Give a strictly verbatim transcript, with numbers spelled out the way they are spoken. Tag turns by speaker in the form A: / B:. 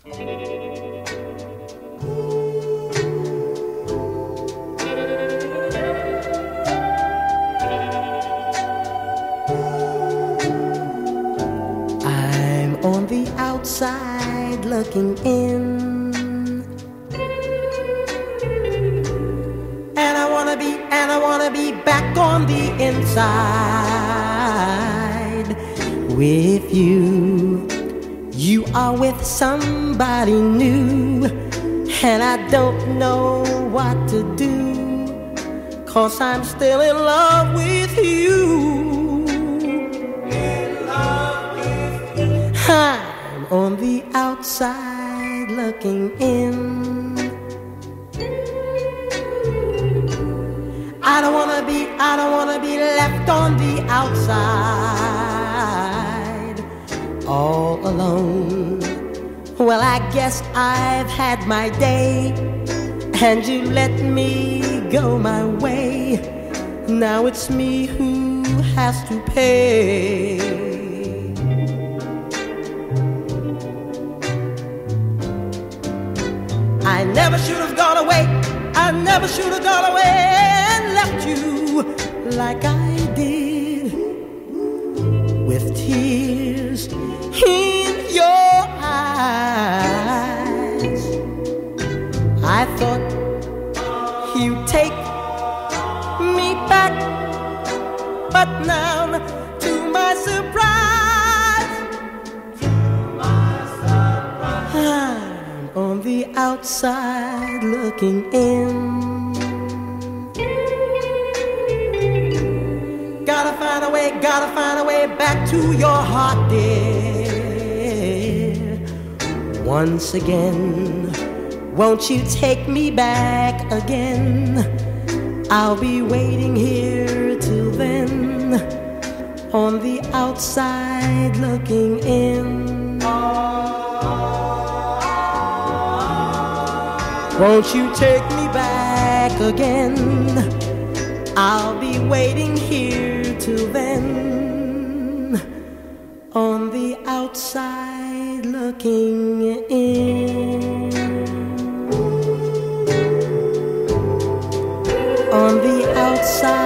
A: I'm on the outside looking in, and I wanna be, and I wanna be back on the inside with you. You are with somebody new, and I don't know what to do, 'cause I'm still in love with you. In love with you. I'm on the outside looking in. I don't wanna be, I don't wanna be left on the outside all alone. Well, I guess I've had my day, and you let me go my way. Now it's me who has to pay. I never should have gone away, I never should have gone away and left you like I did, with tears in your eyes. I thought you'd take me back, but now, to my surprise, to my surprise, I'm on the outside looking in. Gotta find a way, gotta find a way back to your heart, dear. Once again, won't you take me back again? I'll be waiting here till then, on the outside looking in. Won't you take me back again? I'll be waiting here till then, on the outside looking in. On the outside